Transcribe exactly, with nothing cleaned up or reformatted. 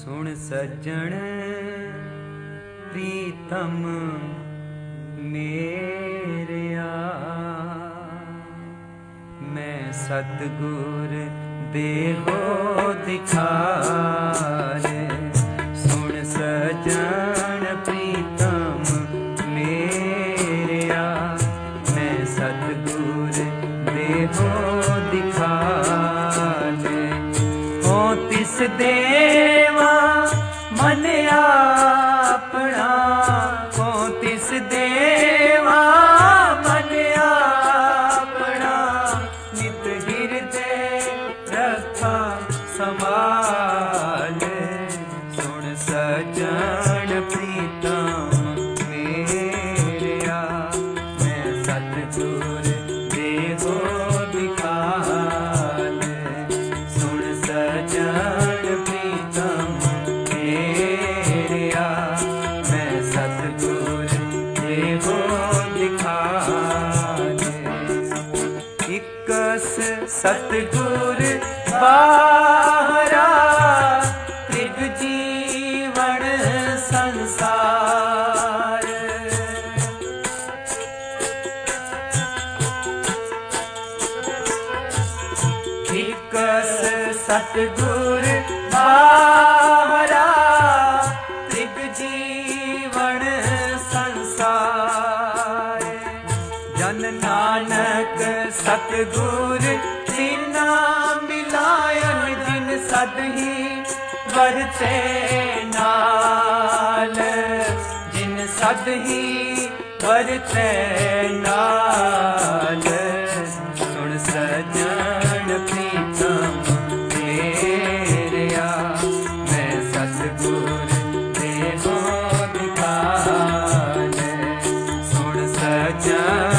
सुन सज्जन प्रीतम मेरेया, मैं सतगुर देहो दिखाए। सुन सज्जन प्रीतम मेरेया, मैं सतगुर देहो दिखाए। हो तिस देवा मन अपना, हो तिस देवा मन अपना, नित हृदय रखा संभाल। सुन सज्जन प्रीतम मेरेया, मैं सतगुर देहो दिखाल। सुन सज्जन प्रीतम मेरेया, मैं सतगुर देहो दिखाल। इकस सतगुर बाहरा, त्रिग जीवन संसार। इकस सतगुर बाहरा, त्रिग जीवन संसार। जन नानक सतगुर जिना मिलायन, जिन सद ही वरते नाल। जिन सद ही वरते नाल। सुन सज्जन प्रीतम मेरेया, मैं सतगुर देहो दिखाल। सुन सज्जन